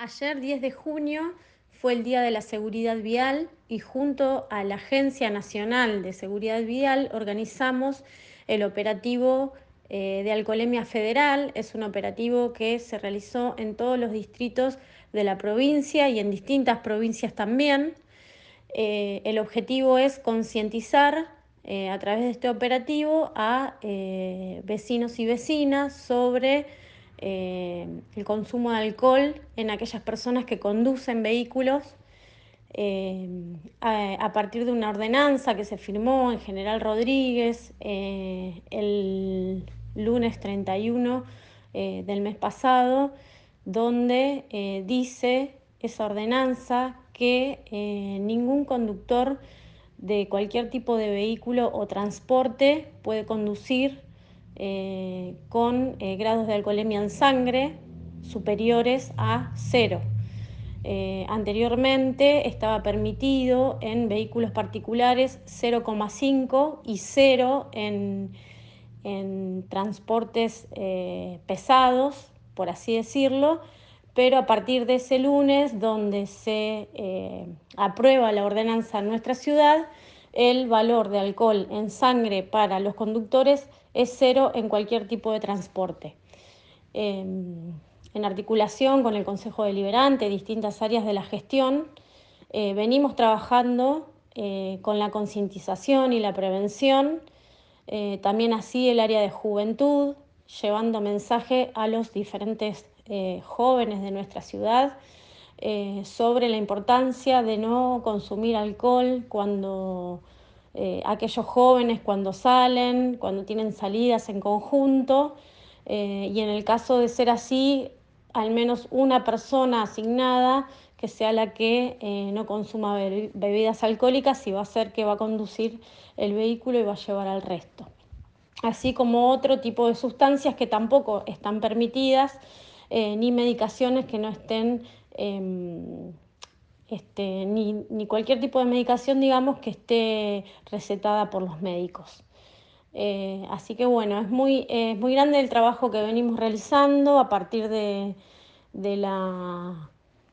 Ayer, 10 de junio, fue el Día de la Seguridad Vial y junto a la Agencia Nacional de Seguridad Vial organizamos el operativo de alcoholemia federal. Es un operativo que se realizó en todos los distritos de la provincia y en distintas provincias también. El objetivo es concientizar a través de este operativo a vecinos y vecinas sobre el consumo de alcohol en aquellas personas que conducen vehículos a partir de una ordenanza que se firmó en General Rodríguez el lunes 31 del mes pasado, donde dice esa ordenanza que ningún conductor de cualquier tipo de vehículo o transporte puede conducir con grados de alcoholemia en sangre superiores a cero. Anteriormente estaba permitido en vehículos particulares 0,5 y cero en transportes pesados, por así decirlo, pero a partir de ese lunes, donde se aprueba la ordenanza en nuestra ciudad, el valor de alcohol en sangre para los conductores es cero en cualquier tipo de transporte. En articulación con el Consejo Deliberante, distintas áreas de la gestión, venimos trabajando con la concientización y la prevención, también así el área de juventud, llevando mensaje a los diferentes jóvenes de nuestra ciudad sobre la importancia de no consumir alcohol cuando aquellos jóvenes cuando salen, cuando tienen salidas en conjunto, y en el caso de ser así, al menos una persona asignada que sea la que no consuma bebidas alcohólicas y va a ser que va a conducir el vehículo y va a llevar al resto. Así como otro tipo de sustancias que tampoco están permitidas, ni medicaciones que no estén ni cualquier tipo de medicación, digamos, que esté recetada por los médicos. Así que bueno, es muy grande el trabajo que venimos realizando a partir de la,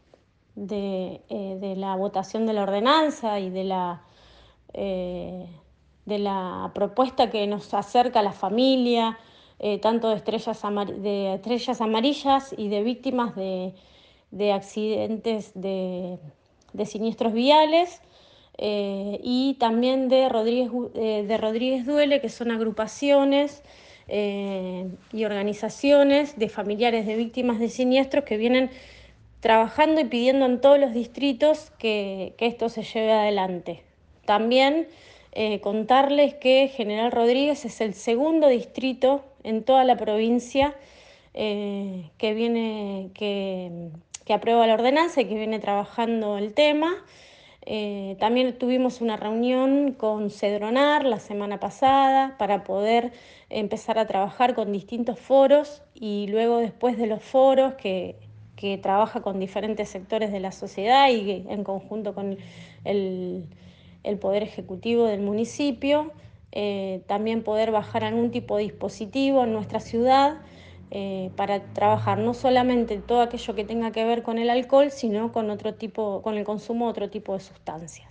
de la votación de la ordenanza y eh, de la propuesta que nos acerca a la familia, tanto de estrellas amarillas y de víctimas de accidentes de siniestros viales, y también de Rodríguez Duele, que son agrupaciones y organizaciones de familiares de víctimas de siniestros que vienen trabajando y pidiendo en todos los distritos que esto se lleve adelante. También contarles que General Rodríguez es el segundo distrito en toda la provincia que aprueba la ordenanza y que viene trabajando el tema. También tuvimos una reunión con Cedronar la semana pasada para poder empezar a trabajar con distintos foros y luego después de los foros que trabaja con diferentes sectores de la sociedad y en conjunto con el, el Poder Ejecutivo del municipio, también poder bajar algún tipo de dispositivo en nuestra ciudad para trabajar no solamente todo aquello que tenga que ver con el alcohol, sino con otro tipo, con el consumo de otro tipo de sustancias.